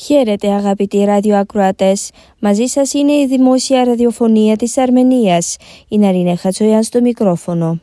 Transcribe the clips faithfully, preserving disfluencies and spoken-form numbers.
Χαίρετε αγαπητοί ραδιοακροατές, μαζί σας είναι η Δημόσια Ραδιοφωνία της Αρμενίας. Η Ναρίνα Χατσοϊάν στο μικρόφωνο.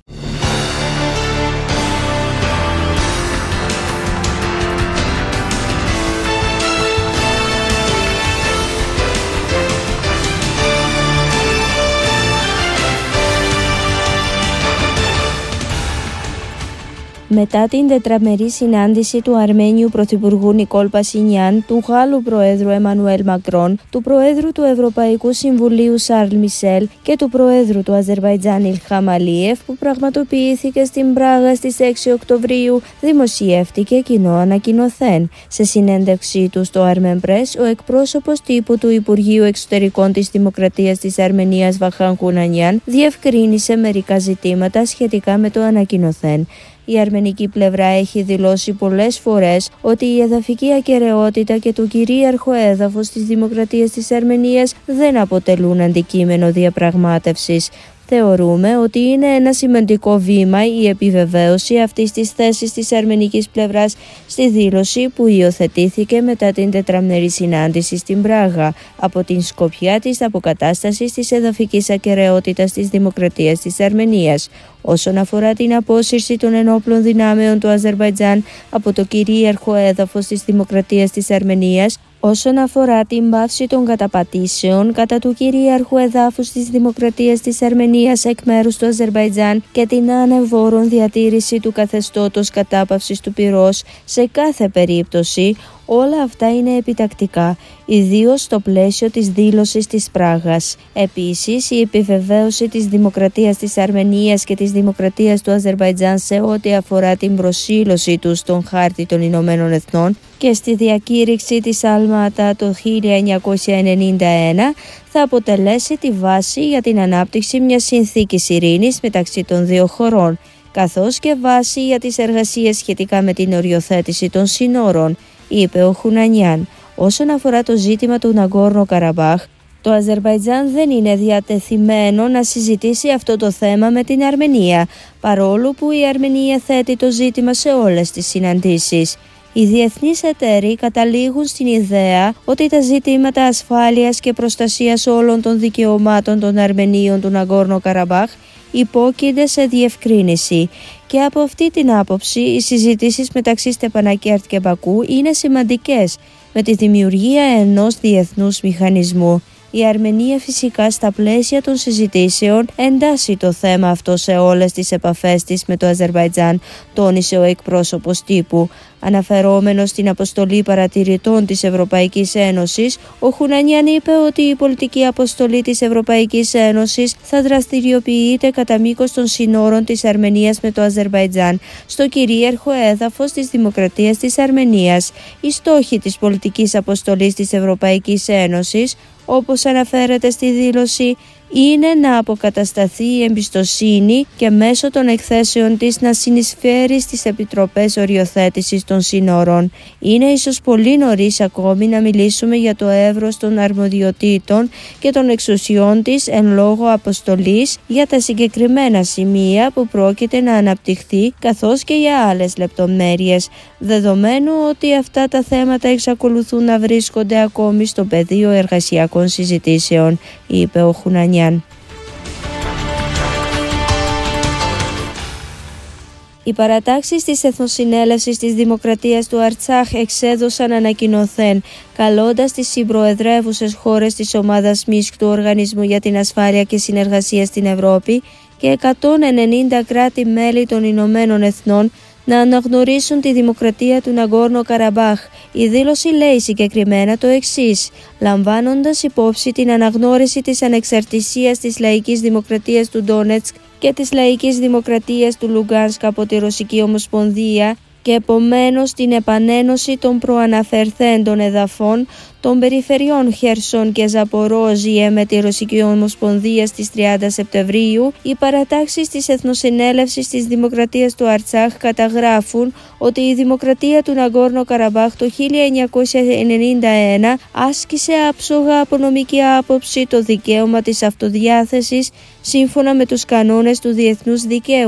Μετά την τετραμερή συνάντηση του Αρμένιου Πρωθυπουργού Νικόλ Πασινιάν, του Γάλλου Προέδρου Εμμανουέλ Μακρόν, του Προέδρου του Ευρωπαϊκού Συμβουλίου Σαρλ Μισελ και του Προέδρου του Αζερβαϊτζάν Ιλχάμ Αλίεφ, που πραγματοποιήθηκε στην Πράγα στις έξι Οκτωβρίου, δημοσιεύτηκε κοινό ανακοινωθέν. Σε συνέντευξή του στο Armen Press, ο εκπρόσωπος τύπου του Υπουργείου Εξωτερικών της Δημοκρατίας της Αρμενίας Βαχάν Κουνανιάν διευκρίνησε μερικά ζητήματα σχετικά με το ανακοινωθέν. Η αρμενική πλευρά έχει δηλώσει πολλές φορές ότι η εδαφική ακεραιότητα και το κυρίαρχο έδαφος της Δημοκρατίας της Αρμενίας δεν αποτελούν αντικείμενο διαπραγμάτευσης. Θεωρούμε ότι είναι ένα σημαντικό βήμα η επιβεβαίωση αυτής της θέσης της αρμενικής πλευράς στη δήλωση που υιοθετήθηκε μετά την τετραμερή συνάντηση στην Πράγα από την σκοπιά της αποκατάστασης της εδαφικής ακεραιότητας της Δημοκρατίας της Αρμενίας. Όσον αφορά την απόσυρση των ενόπλων δυνάμεων του Αζερβαϊτζάν από το κυρίαρχο έδαφος της Δημοκρατίας της Αρμενίας, όσον αφορά την πάυση των καταπατήσεων κατά του κυρίαρχου εδάφους της Δημοκρατίας της Αρμενίας εκ μέρους του Αζερβαϊτζάν και την ανεβόρον διατήρηση του καθεστώτος κατάπαυσης του πυρός σε κάθε περίπτωση, όλα αυτά είναι επιτακτικά, ιδίως στο πλαίσιο της δήλωσης της Πράγας. Επίσης, η επιβεβαίωση της Δημοκρατίας της Αρμενίας και της Δημοκρατίας του Αζερβαϊτζάν σε ό,τι αφορά την προσήλωσή τους στον Χάρτη των Ηνωμένων Εθνών και στη διακήρυξη της Άλματα το χίλια εννιακόσια ενενήντα ένα θα αποτελέσει τη βάση για την ανάπτυξη μιας συνθήκης ειρήνης μεταξύ των δύο χωρών, καθώς και βάση για τις εργασίες σχετικά με την οριοθέτηση των συνόρων, είπε ο Χουνανιάν. Όσον αφορά το ζήτημα του Ναγκόρνο Καραμπάχ, το Αζερβαϊτζάν δεν είναι διατεθειμένο να συζητήσει αυτό το θέμα με την Αρμενία, παρόλο που η Αρμενία θέτει το ζήτημα σε όλες τις συναντήσεις. Οι διεθνείς εταίροι καταλήγουν στην ιδέα ότι τα ζητήματα ασφάλειας και προστασίας όλων των δικαιωμάτων των Αρμενίων του Ναγκόρνο Καραμπάχ υπόκεινται σε διευκρίνηση, και από αυτή την άποψη οι συζητήσεις μεταξύ Στεπανακέρτ και Μπακού είναι σημαντικές, με τη δημιουργία ενός διεθνούς μηχανισμού. Η Αρμενία φυσικά στα πλαίσια των συζητήσεων εντάσσει το θέμα αυτό σε όλες τις επαφές της με το Αζερβαϊτζάν, τόνισε ο εκπρόσωπος τύπου. Αναφερόμενος στην αποστολή παρατηρητών της Ευρωπαϊκής Ένωσης, ο Χουνανιάν είπε ότι η πολιτική αποστολή της Ευρωπαϊκής Ένωσης θα δραστηριοποιείται κατά μήκος των συνόρων της Αρμενίας με το Αζερβαϊτζάν, στο κυρίαρχο έδαφος της Δημοκρατίας της Αρμενίας. Οι στόχοι της πολιτικής αποστολής της Ευρωπαϊκής Ένωσης, όπως αναφέρεται στη δήλωση, είναι να αποκατασταθεί η εμπιστοσύνη και μέσω των εκθέσεων της να συνεισφέρει στις επιτροπές οριοθέτησης των συνόρων. Είναι ίσως πολύ νωρίς ακόμη να μιλήσουμε για το εύρος των αρμοδιοτήτων και των εξουσιών της εν λόγω αποστολής για τα συγκεκριμένα σημεία που πρόκειται να αναπτυχθεί, καθώς και για άλλες λεπτομέρειες, δεδομένου ότι αυτά τα θέματα εξακολουθούν να βρίσκονται ακόμη στο πεδίο εργασιακών συζητήσεων, είπε ο Χουνανιάν. Οι παρατάξεις της Εθνοσυνέλευσης της Δημοκρατίας του Αρτσάχ εξέδωσαν ανακοινωθέν, καλώντας τις συμπροεδρεύουσες χώρες της ομάδας Μίνσκ του Οργανισμού για την Ασφάλεια και Συνεργασία στην Ευρώπη και εκατόν ενενήντα κράτη-μέλη των Ηνωμένων Εθνών να αναγνωρίσουν τη δημοκρατία του Ναγκόρνο Καραμπάχ. Η δήλωση λέει συγκεκριμένα το εξής: λαμβάνοντας υπόψη την αναγνώριση της ανεξαρτησίας της λαϊκής δημοκρατίας του Ντόνετσκ και της λαϊκής δημοκρατίας του Λουγκάνσκ από τη Ρωσική Ομοσπονδία και επομένως την επανένωση των προαναφερθέντων εδαφών των περιφερειών Χερσόν και Ζαπορόζιε με τη Ρωσική Ομοσπονδία στις τριάντα Σεπτεμβρίου, οι παρατάξεις της Εθνοσυνέλευσης της Δημοκρατίας του Αρτσάχ καταγράφουν ότι η δημοκρατία του Ναγκόρνο Καραμπάχ το χίλια εννιακόσια ενενήντα ένα άσκησε άψογα από νομική άποψη το δικαίωμα της αυτοδιάθεσης σύμφωνα με τους κανόνες του διεθνούς δικαίου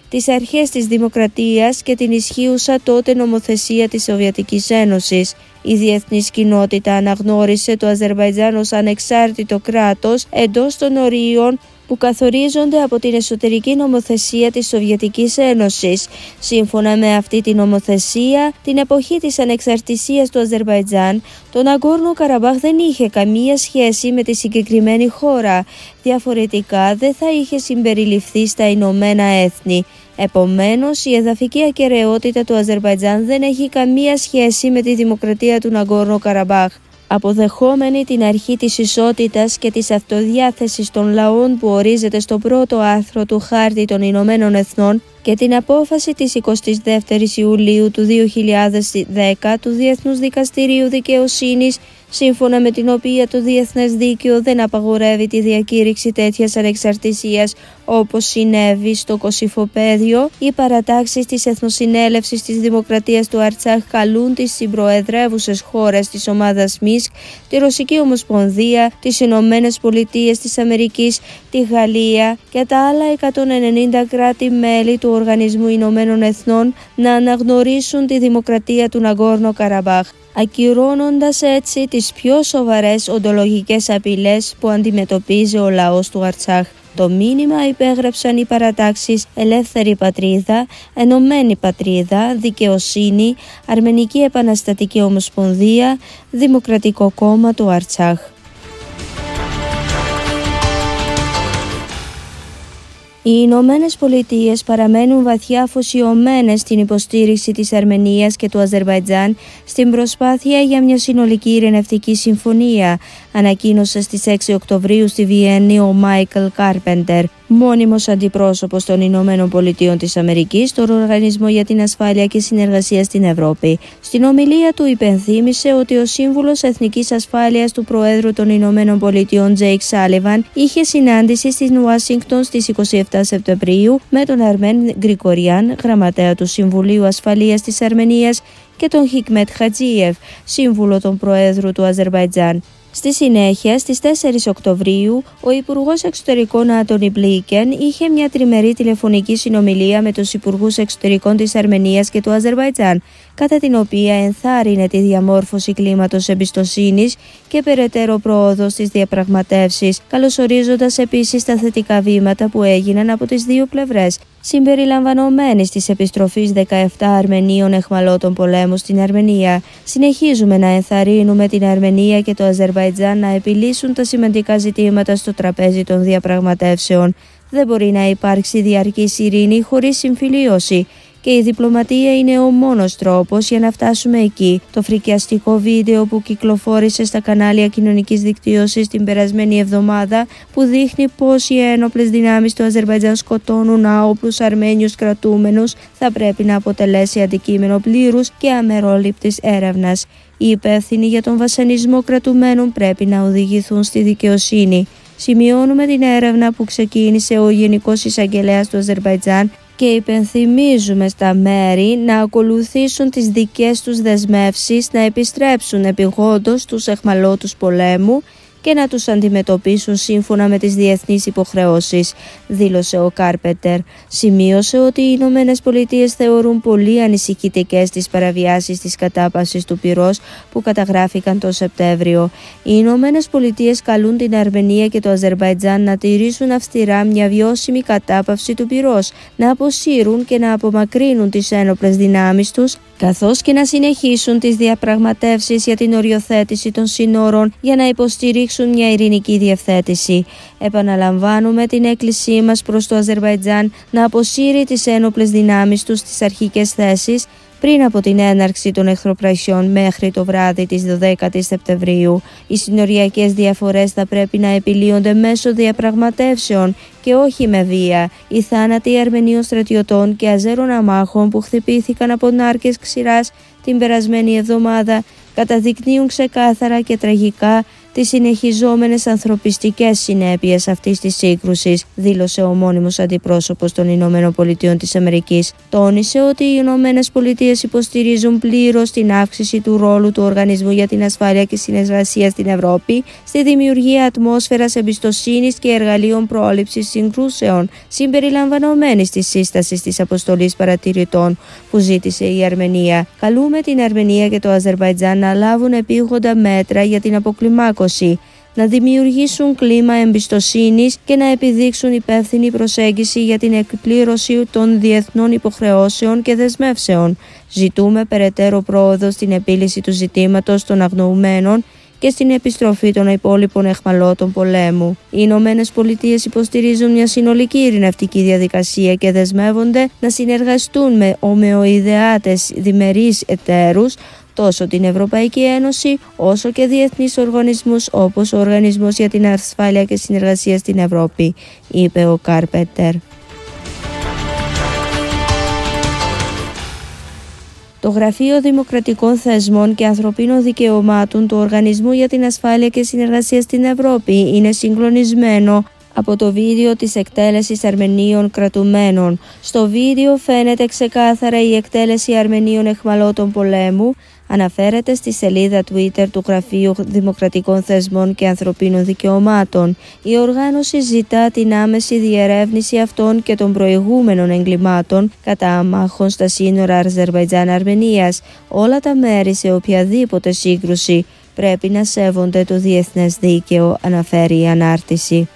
τις αρχές της δημοκρατίας και την ισχύουσα τότε νομοθεσία της Σοβιετικής Ένωσης. Η διεθνής κοινότητα αναγνώρισε το Αζερβαϊτζάν ως ανεξάρτητο κράτος εντός των ορίων που καθορίζονται από την εσωτερική νομοθεσία της Σοβιετικής Ένωσης. Σύμφωνα με αυτή τη νομοθεσία, την εποχή της ανεξαρτησίας του Αζερβαϊτζάν, το Ναγκόρνο Καραμπάχ δεν είχε καμία σχέση με τη συγκεκριμένη χώρα. Διαφορετικά, δεν θα είχε συμπεριληφθεί στα Ηνωμένα Έθνη. Επομένως, η εδαφική ακεραιότητα του Αζερβαϊτζάν δεν έχει καμία σχέση με τη δημοκρατία του Ναγκόρνο Καραμπάχ. Αποδεχόμενη την αρχή της ισότητας και της αυτοδιάθεσης των λαών που ορίζεται στο πρώτο άρθρο του Χάρτη των Ηνωμένων Εθνών και την απόφαση της εικοστής δεύτερης Ιουλίου του δύο χιλιάδες δέκα του Διεθνούς Δικαστηρίου Δικαιοσύνης, σύμφωνα με την οποία το διεθνές δίκαιο δεν απαγορεύει τη διακήρυξη τέτοιας ανεξαρτησίας όπως συνέβη στο Κωσυφοπαίδιο, οι παρατάξεις της Εθνοσυνέλευσης της Δημοκρατίας του Αρτσάχ καλούν τις συμπροεδρεύουσες χώρες της ομάδας Μίνσκ, τη Ρωσική Ομοσπονδία, τις Ηνωμένες Πολιτείες της Αμερικής, τη Γαλλία και τα άλλα εκατόν ενενήντα κράτη-μέλη του Οργανισμού Ηνωμένων Εθνών να αναγνωρίσουν τη δημοκρατία του Ναγκόρνο Καραμπάχ, ακυρώνοντας έτσι τις πιο σοβαρές οντολογικές απειλές που αντιμετωπίζει ο λαός του Αρτσάχ. Το μήνυμα υπέγραψαν οι παρατάξεις Ελεύθερη Πατρίδα, Ενωμένη Πατρίδα, Δικαιοσύνη, Αρμενική Επαναστατική Ομοσπονδία, Δημοκρατικό Κόμμα του Αρτσάχ. Οι Ηνωμένες Πολιτείες παραμένουν βαθιά αφοσιωμένες στην υποστήριξη της Αρμενίας και του Αζερβαϊτζάν στην προσπάθεια για μια συνολική ειρηνευτική συμφωνία, ανακοίνωσε στις έξι Οκτωβρίου στη Βιέννη ο Μάικλ Κάρπεντερ, μόνιμος αντιπρόσωπος των Ηνωμένων Πολιτείων της Αμερικής στον Οργανισμό για την Ασφάλεια και Συνεργασία στην Ευρώπη. Στην ομιλία του υπενθύμησε ότι ο Σύμβουλος Εθνικής Ασφάλειας του Προέδρου των Ηνωμένων Πολιτείων Τζέικ Σάλιβαν είχε συνάντηση στην Ουάσιγκτον στις είκοσι επτά Σεπτεμβρίου με τον Αρμέν Γκρικοριάν, γραμματέα του Συμβουλίου Ασφαλείας της Αρμενίας, και τον Χικμέτ Χατζίεφ, σύμβουλο των Προέδρου του Αζερβαϊτζάν. Στη συνέχεια, στις τέσσερις Οκτωβρίου, ο Υπουργός Εξωτερικών Άντονι Μπλίνκεν είχε μια τριμερή τηλεφωνική συνομιλία με τους Υπουργούς Εξωτερικών της Αρμενίας και του Αζερβαϊτζάν, κατά την οποία ενθάρρυνε τη διαμόρφωση κλίματος εμπιστοσύνης και περαιτέρω πρόοδο στις διαπραγματεύσεις, καλωσορίζοντας επίσης τα θετικά βήματα που έγιναν από τις δύο πλευρές, συμπεριλαμβανομένης της επιστροφής δεκαεπτά Αρμενίων εχμαλώτων πολέμου στην Αρμενία. Συνεχίζουμε να ενθαρρύνουμε την Αρμενία και το Αζερβαϊτζάν να επιλύσουν τα σημαντικά ζητήματα στο τραπέζι των διαπραγματεύσεων. Δεν μπορεί να υπάρξει διαρκής ειρήνη χωρίς συμφιλίωση. Και η διπλωματία είναι ο μόνος τρόπος για να φτάσουμε εκεί. Το φρικιαστικό βίντεο που κυκλοφόρησε στα κανάλια κοινωνικής δικτύωσης την περασμένη εβδομάδα, που δείχνει πως οι ένοπλες δυνάμεις του Αζερβαϊτζάν σκοτώνουν άοπλους Αρμένιους κρατούμενους, θα πρέπει να αποτελέσει αντικείμενο πλήρους και αμερόληπτης έρευνας. Οι υπεύθυνοι για τον βασανισμό κρατουμένων πρέπει να οδηγηθούν στη δικαιοσύνη. Σημειώνουμε την έρευνα που ξεκίνησε ο Γενικός Εισαγγελέας του Αζερβαϊτζάν και υπενθυμίζουμε στα μέρη να ακολουθήσουν τις δικές τους δεσμεύσεις, να επιστρέψουν επιγόντως τους αιχμαλώτους πολέμου και να τους αντιμετωπίσουν σύμφωνα με τις διεθνείς υποχρεώσεις, δήλωσε ο Κάρπεντερ. Σημείωσε ότι οι Ηνωμένες Πολιτείες θεωρούν πολύ ανησυχητικές τις παραβιάσεις της κατάπαυσης του πυρός που καταγράφηκαν τον Σεπτέμβριο. Οι Ηνωμένες Πολιτείες καλούν την Αρμενία και το Αζερβαϊτζάν να τηρήσουν αυστηρά μια βιώσιμη κατάπαυση του πυρός, να αποσύρουν και να απομακρύνουν τις ένοπλες δυνάμεις τους, καθώς και να συνεχίσουν τις διαπραγματεύσεις για την οριοθέτηση των συνόρων για να υποστηρίξουν μια ειρηνική διευθέτηση. Επαναλαμβάνουμε την έκκλησή μας προς το Αζερβαϊτζάν να αποσύρει τις ένοπλες δυνάμεις τους στις αρχικές θέσεις πριν από την έναρξη των εχθροπραξιών μέχρι το βράδυ της δωδέκατης Σεπτεμβρίου. Οι συνοριακές διαφορές θα πρέπει να επιλύονται μέσω διαπραγματεύσεων και όχι με βία. Οι θάνατοι Αρμενίων στρατιωτών και Αζέρων αμάχων που χτυπήθηκαν από νάρκες ξηράς την περασμένη εβδομάδα καταδεικνύουν ξεκάθαρα και τραγικά τις συνεχιζόμενες ανθρωπιστικές συνέπειες αυτής της σύγκρουσης, δήλωσε ο μόνιμος αντιπρόσωπος των Ηνωμένων Πολιτειών της Αμερικής. Τόνισε ότι οι Ηνωμένες Πολιτείες υποστηρίζουν πλήρως την αύξηση του ρόλου του Οργανισμού για την Ασφάλεια και Συνεργασία στην Ευρώπη στη δημιουργία ατμόσφαιρας εμπιστοσύνης και εργαλείων πρόληψης συγκρούσεων, συμπεριλαμβανομένης της σύστασης της αποστολής παρατηρητών που ζήτησε η Αρμενία. Καλούμε την Αρμενία και το Αζερβαϊτζάν να λάβουν επίγοντα μέτρα για την αποκλιμάκωση, να δημιουργήσουν κλίμα εμπιστοσύνης και να επιδείξουν υπεύθυνη προσέγγιση για την εκπλήρωση των διεθνών υποχρεώσεων και δεσμεύσεων. Ζητούμε περαιτέρω πρόοδο στην επίλυση του ζητήματος των αγνοουμένων και στην επιστροφή των υπόλοιπων αιχμαλώτων πολέμου. Οι Ηνωμένες Πολιτείες υποστηρίζουν μια συνολική ειρηνευτική διαδικασία και δεσμεύονται να συνεργαστούν με ομοειδεάτες διμερείς εταίρους, τόσο την Ευρωπαϊκή Ένωση όσο και διεθνείς οργανισμούς όπως ο Οργανισμός για την Ασφάλεια και Συνεργασία στην Ευρώπη, είπε ο Κάρπεντερ. Το Γραφείο Δημοκρατικών Θεσμών και Ανθρωπίνων Δικαιωμάτων του Οργανισμού για την Ασφάλεια και Συνεργασία στην Ευρώπη είναι συγκλονισμένο από το βίντεο της εκτέλεσης Αρμενίων κρατουμένων. Στο βίντεο φαίνεται ξεκάθαρα η εκτέλεση Αρμενίων αιχμαλώτων πολέμου. Αναφέρεται στη σελίδα Twitter του Γραφείου Δημοκρατικών Θεσμών και Ανθρωπίνων Δικαιωμάτων. Η οργάνωση ζητά την άμεση διερεύνηση αυτών και των προηγούμενων εγκλημάτων κατά αμάχων στα σύνορα Αζερβαϊτζάν-Αρμενίας. Όλα τα μέρη σε οποιαδήποτε σύγκρουση πρέπει να σέβονται το διεθνές δίκαιο, αναφέρει η ανάρτηση.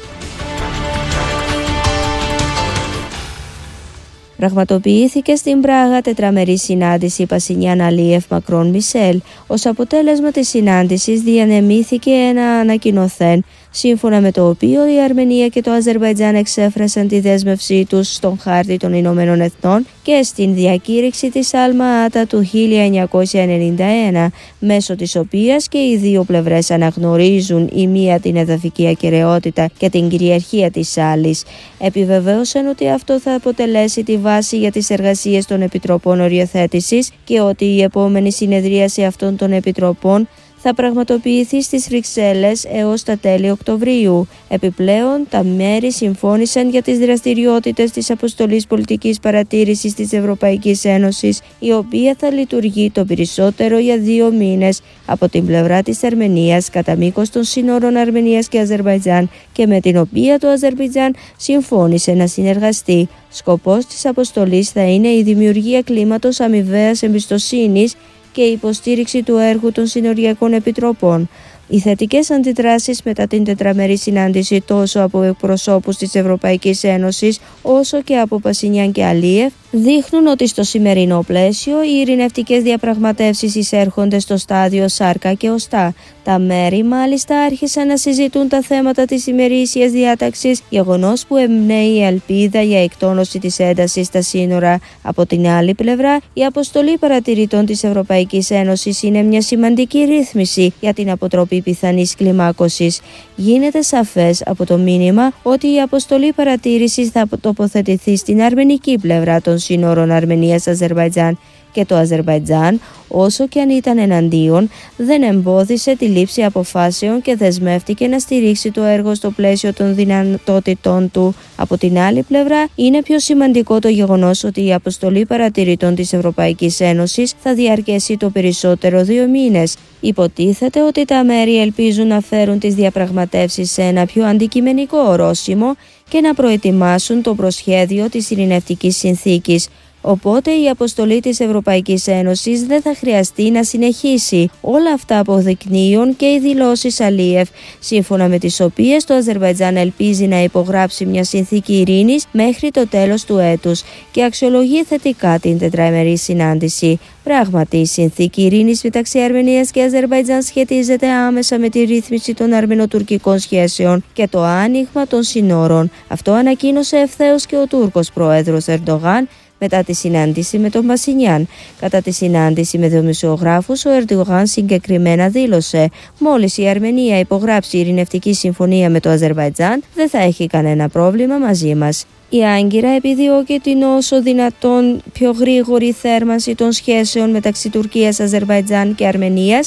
Πραγματοποιήθηκε στην Πράγα τετραμερή συνάντηση Πασινιάν-Αλίεφ Μακρόν-Μισελ. Ως αποτέλεσμα της συνάντησης διανεμήθηκε ένα ανακοινωθέν, σύμφωνα με το οποίο η Αρμενία και το Αζερβαϊτζάν εξέφρασαν τη δέσμευσή τους στον χάρτη των Ηνωμένων Εθνών και στην διακήρυξη της Άλμα Άτα του χίλια εννιακόσια ενενήντα ένα, μέσω της οποίας και οι δύο πλευρές αναγνωρίζουν η μία την εδαφική ακεραιότητα και την κυριαρχία της άλλης. Επιβεβαίωσαν ότι αυτό θα αποτελέσει τη βάση για τις εργασίες των Επιτροπών Οριοθέτησης και ότι η επόμενη συνεδρίαση αυτών των Επιτροπών θα πραγματοποιηθεί στις Βρυξέλλες έως τα τέλη Οκτωβρίου. Επιπλέον, τα μέρη συμφώνησαν για τις δραστηριότητες της Αποστολής Πολιτικής Παρατήρησης της Ευρωπαϊκής Ένωσης, η οποία θα λειτουργεί το περισσότερο για δύο μήνες από την πλευρά της Αρμενίας κατά μήκος των σύνορων Αρμενίας και Αζερβαϊτζάν και με την οποία το Αζερβαϊτζάν συμφώνησε να συνεργαστεί. Σκοπός της αποστολής θα είναι η δημιουργία κλίματος αμοιβαίας εμπιστοσύνης και η υποστήριξη του έργου των συνοριακών επιτροπών. Οι θετικές αντιδράσεις μετά την τετραμερή συνάντηση τόσο από εκπροσώπους της Ευρωπαϊκής Ένωσης όσο και από Πασινιάν και Αλίεφ δείχνουν ότι στο σημερινό πλαίσιο οι ειρηνευτικές διαπραγματεύσεις εισέρχονται στο στάδιο σάρκα και οστά. Τα μέρη μάλιστα άρχισαν να συζητούν τα θέματα της ημερήσιας διάταξης, γεγονός που εμπνέει η ελπίδα για εκτόνωση της έντασης στα σύνορα. Από την άλλη πλευρά, η αποστολή παρατηρητών της Ευρωπαϊκής Ένωσης είναι μια σημαντική ρύθμιση για την αποτροπή πιθανής κλιμάκωσης. Γίνεται σαφές από το μήνυμα ότι η αποστολή παρατήρησης θα τοποθετηθεί στην αρμενική πλευρά των σύνορων Αρμενίας-Αζερβαϊτζάν και το Αζερβαϊτζάν, όσο και αν ήταν εναντίον, δεν εμπόδισε τη λήψη αποφάσεων και δεσμεύτηκε να στηρίξει το έργο στο πλαίσιο των δυνατότητών του. Από την άλλη πλευρά, είναι πιο σημαντικό το γεγονός ότι η αποστολή παρατηρητών της Ευρωπαϊκής Ένωσης θα διαρκέσει το περισσότερο δύο μήνες. Υποτίθεται ότι τα μέρη ελπίζουν να φέρουν τις διαπραγματεύσεις σε ένα πιο αντικειμενικό ορόσημο και να προετοιμάσουν το προσχέδιο της ειρηνευτικής συνθήκης. Οπότε η αποστολή της Ευρωπαϊκής Ένωσης δεν θα χρειαστεί να συνεχίσει. Όλα αυτά αποδεικνύουν και οι δηλώσεις Αλίεφ, σύμφωνα με τις οποίες το Αζερβαϊτζάν ελπίζει να υπογράψει μια συνθήκη ειρήνης μέχρι το τέλος του έτους και αξιολογεί θετικά την τετραημερή συνάντηση. Πράγματι, η συνθήκη ειρήνης μεταξύ Αρμενίας και Αζερβαϊτζάν σχετίζεται άμεσα με τη ρύθμιση των αρμενοτουρκικών σχέσεων και το άνοιγμα των συνόρων. Αυτό ανακοίνωσε ευθέως και ο Τούρκος πρόεδρος Ερντογάν μετά τη συνάντηση με τον Πασινιάν. Κατά τη συνάντηση με δημοσιογράφους, ο Ερντογάν συγκεκριμένα δήλωσε: «Μόλις η Αρμενία υπογράψει ειρηνευτική συμφωνία με το Αζερβαϊτζάν, δεν θα έχει κανένα πρόβλημα μαζί μας». Η Άγκυρα επιδιώκει την όσο δυνατόν πιο γρήγορη θέρμανση των σχέσεων μεταξύ Τουρκίας, Αζερβαϊτζάν και Αρμενίας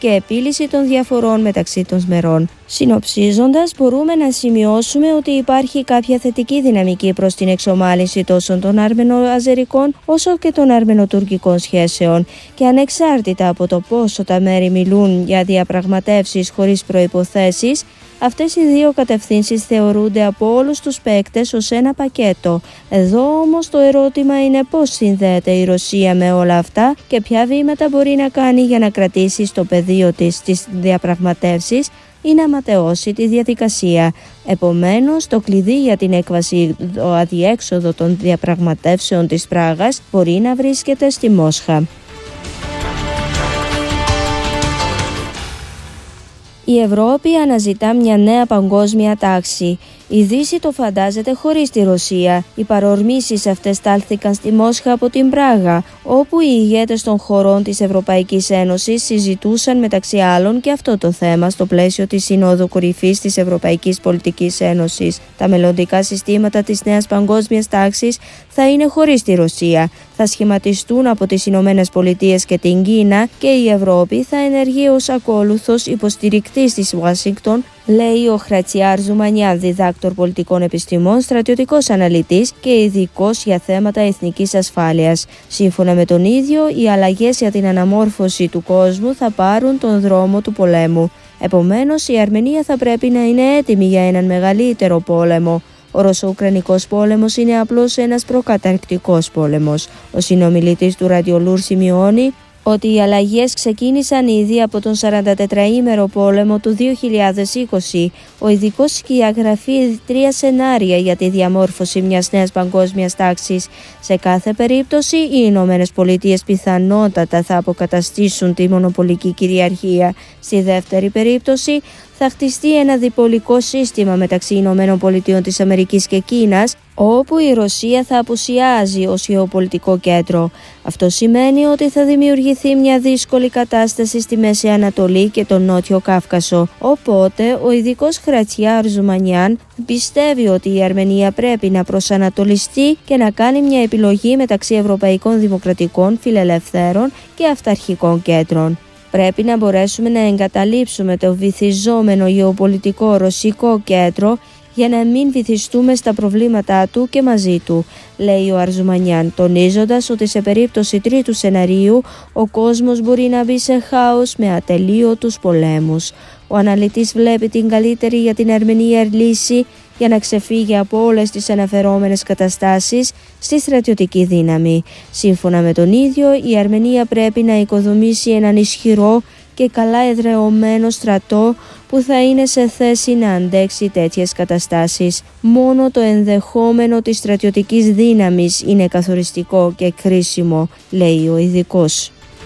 και επίλυση των διαφορών μεταξύ των μερών. Συνοψίζοντας, μπορούμε να σημειώσουμε ότι υπάρχει κάποια θετική δυναμική προς την εξομάλυνση τόσο των αρμενο-αζερικών όσο και των αρμενοτουρκικών σχέσεων, και ανεξάρτητα από το πόσο τα μέρη μιλούν για διαπραγματεύσεις χωρίς προϋποθέσεις, αυτές οι δύο κατευθύνσεις θεωρούνται από όλους τους παίκτες ως ένα πακέτο. Εδώ όμως το ερώτημα είναι πώς συνδέεται η Ρωσία με όλα αυτά και ποια βήματα μπορεί να κάνει για να κρατήσει στο πεδίο της τις διαπραγματεύσεις ή να ματαιώσει τη διαδικασία. Επομένως, το κλειδί για την έκβαση, το αδιέξοδο των διαπραγματεύσεων της Πράγας μπορεί να βρίσκεται στη Μόσχα. Η Ευρώπη αναζητά μια νέα παγκόσμια τάξη. Η Δύση το φαντάζεται χωρίς τη Ρωσία. Οι παρορμήσεις αυτές στάλθηκαν στη Μόσχα από την Πράγα, όπου οι ηγέτες των χωρών της Ευρωπαϊκής Ένωσης συζητούσαν μεταξύ άλλων και αυτό το θέμα στο πλαίσιο της Συνόδου Κορυφής της Ευρωπαϊκής Πολιτικής Ένωσης. Τα μελλοντικά συστήματα της νέας παγκόσμιας τάξης θα είναι χωρίς τη Ρωσία. Θα σχηματιστούν από τις Ηνωμένες Πολιτείες και την Κίνα και η Ευρώπη θα ενεργεί ως ακόλουθος υποστηρικτής της Ουάσιγκτον, λέει ο Χρατσιάρ Ζουμανιάν, διδάκτορ πολιτικών επιστημών, στρατιωτικός αναλυτής και ειδικός για θέματα εθνικής ασφάλειας. Σύμφωνα με τον ίδιο, οι αλλαγές για την αναμόρφωση του κόσμου θα πάρουν τον δρόμο του πολέμου. Επομένως, η Αρμενία θα πρέπει να είναι έτοιμη για έναν μεγαλύτερο πόλεμο. Ο Ρωσο-Ουκρανικός πόλεμος είναι απλώς ένας προκαταρκτικός πόλεμος. Ο συνομιλητής του Ραδιολούρ σημειώνει ότι οι αλλαγές ξεκίνησαν ήδη από τον σαραντατετραήμερο πόλεμο του δύο χιλιάδες είκοσι. Ο ειδικός σκιαγραφεί τρία σενάρια για τη διαμόρφωση μιας νέας παγκόσμιας τάξης. Σε κάθε περίπτωση, οι Ηνωμένες Πολιτείες πιθανότατα θα αποκαταστήσουν τη μονοπολική κυριαρχία. Στη δεύτερη περίπτωση, θα χτιστεί ένα διπολικό σύστημα μεταξύ Ηνωμένων Πολιτείων της Αμερικής και Κίνας, όπου η Ρωσία θα απουσιάζει ως γεωπολιτικό κέντρο. Αυτό σημαίνει ότι θα δημιουργηθεί μια δύσκολη κατάσταση στη Μέση Ανατολή και τον Νότιο Κάυκασο. Οπότε, ο ειδικός Χρατσιάρ Ζουμανιάν πιστεύει ότι η Αρμενία πρέπει να προσανατολιστεί και να κάνει μια επιλογή μεταξύ ευρωπαϊκών δημοκρατικών, φιλελευθέρων και αυταρχικών κέντρων. Πρέπει να μπορέσουμε να εγκαταλείψουμε το βυθιζόμενο γεωπολιτικό ρωσικό κέντρο για να μην βυθιστούμε στα προβλήματά του και μαζί του, λέει ο Αρζουμανιάν, τονίζοντας ότι σε περίπτωση τρίτου σεναρίου ο κόσμος μπορεί να μπει σε χάος με ατελείωτους πολέμους. Ο αναλυτής βλέπει την καλύτερη για την Αρμενία λύση για να ξεφύγει από όλες τις αναφερόμενες καταστάσεις στη στρατιωτική δύναμη. Σύμφωνα με τον ίδιο, η Αρμενία πρέπει να οικοδομήσει έναν ισχυρό και καλά εδρεωμένο στρατό που θα είναι σε θέση να αντέξει τέτοιες καταστάσεις. Μόνο το ενδεχόμενο της στρατιωτικής δύναμης είναι καθοριστικό και κρίσιμο, λέει ο ειδικός.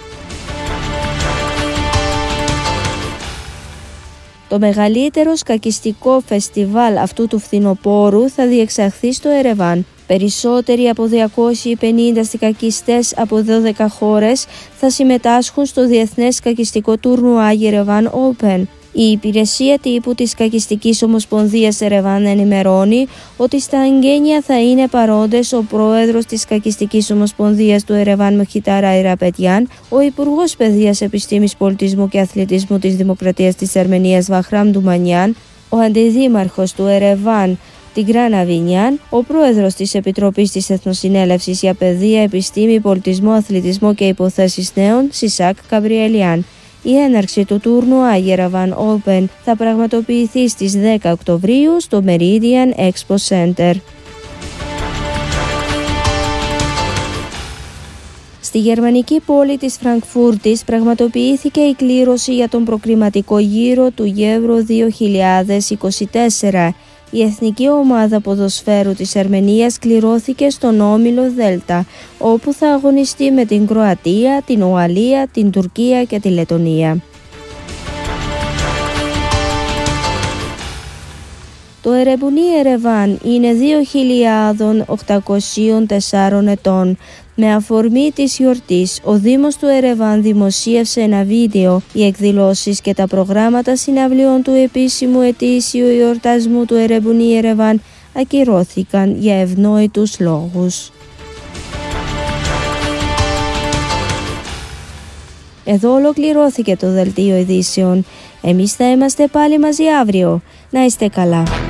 Το μεγαλύτερο σκακιστικό φεστιβάλ αυτού του φθινοπόρου θα διεξαχθεί στο Ερεβάν. Περισσότεροι από διακόσιοι πενήντα σκακιστές από δώδεκα χώρες θα συμμετάσχουν στο Διεθνές Σκακιστικό Τουρνουά Yerevan Open. Η υπηρεσία τύπου της Σκακιστικής Ομοσπονδίας Ερεβάν ενημερώνει ότι στα εγγένεια θα είναι παρόντες ο πρόεδρος της Σκακιστικής Ομοσπονδίας του Ερεβάν Μεχιτάρα Ιραπετιάν, ο Υπουργός Παιδείας, Επιστήμης, Πολιτισμού και Αθλητισμού της Δημοκρατίας της Αρμενίας Βαχράμ Ντουμανιάν, ο αντιδήμαρχος του Ερεβάν Τιγκράν Αβινιάν, ο πρόεδρος της Επιτροπής της Εθνοσυνέλευσης για Παιδεία, Επιστήμη, Πολιτισμό, Αθλητισμό και Υποθέσεις Νέων, Σισάκ Καμπριελιάν. Η έναρξη του τουρνουά Yerevan Open θα πραγματοποιηθεί στις δέκα Οκτωβρίου στο Meridian Expo Center. Στη γερμανική πόλη της Φραγκφούρτης πραγματοποιήθηκε η κλήρωση για τον προκριματικό γύρο του Euro δύο χιλιάδες είκοσι τέσσερα. Η εθνική ομάδα ποδοσφαίρου της Αρμενίας κληρώθηκε στον όμιλο Δέλτα, όπου θα αγωνιστεί με την Κροατία, την Ουαλία, την Τουρκία και τη Λετονία. Το Ερεμπουνί Ερεβάν είναι δύο χιλιάδες οκτακόσια τέσσερα ετών. Με αφορμή της γιορτής, ο Δήμος του Ερεβάν δημοσίευσε ένα βίντεο. Οι εκδηλώσεις και τα προγράμματα συναυλίων του επίσημου ετήσιου εορτασμού του Ερεμπουνί Ερεβάν ακυρώθηκαν για ευνόητους λόγους. Εδώ ολοκληρώθηκε το Δελτίο Ειδήσεων. Εμείς θα είμαστε πάλι μαζί αύριο. Να είστε καλά.